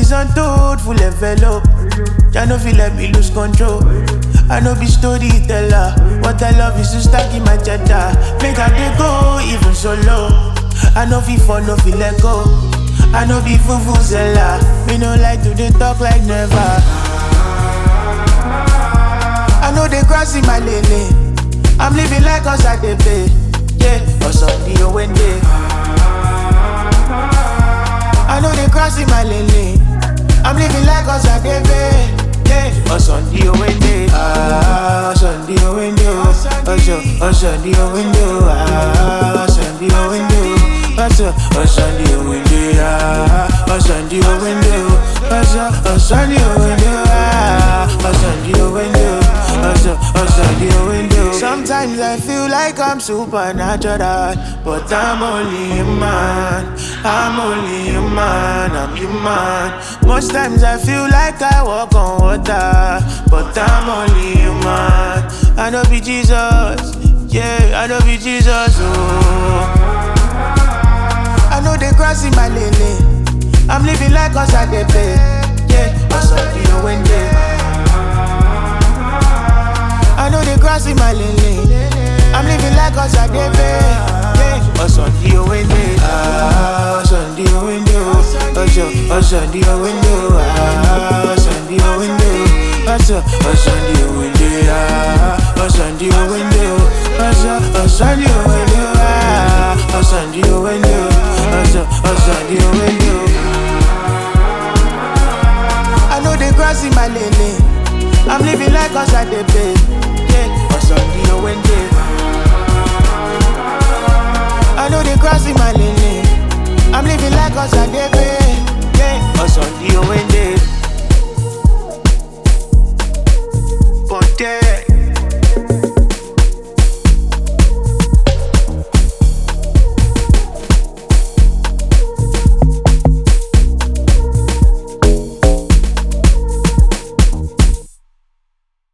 is untold, full envelope. I know feel let me lose control. I know be storyteller. What I love is to stack in my cheddar. Make I dey go even solo. I know feel for no feel let go. I know be vuvuzela. Me no like to dey talk like never. I know they crossing my lane. I'm living like us at the bay. Yeah, or Sunday or Wednesday. I know they crossing my lane. I'm living like us at the bay. Yeah, or Sunday or Wednesday. Sunday or Wednesday. Or Sunday or Wednesday. Sunday or Wednesday. Or Sunday or Wednesday. Or Sunday or Wednesday. Or Sunday or Wednesday. Or Sunday or Wednesday. Sometimes I feel like I'm supernatural, but I'm only human. I'm only human, I'm human. Most times I feel like I walk on water, but I'm only human. I know be Jesus, yeah, I know be Jesus, oh. I know they crossing my lane. I'm living like us at the bay, yeah, or Sunday or Wednesday. I know they crossing my lane. I'm living like us at the bay. Yeah, or Sunday or Wednesday. Sunday or Wednesday. Or Sunday or Wednesday. Sunday or Wednesday. Or Sunday or Wednesday. Or Sunday or Wednesday. Or Sunday or Wednesday. Or Sunday or Wednesday. Or Sunday or Wednesday. I know they crossing my lane. I'm living like us at the bay.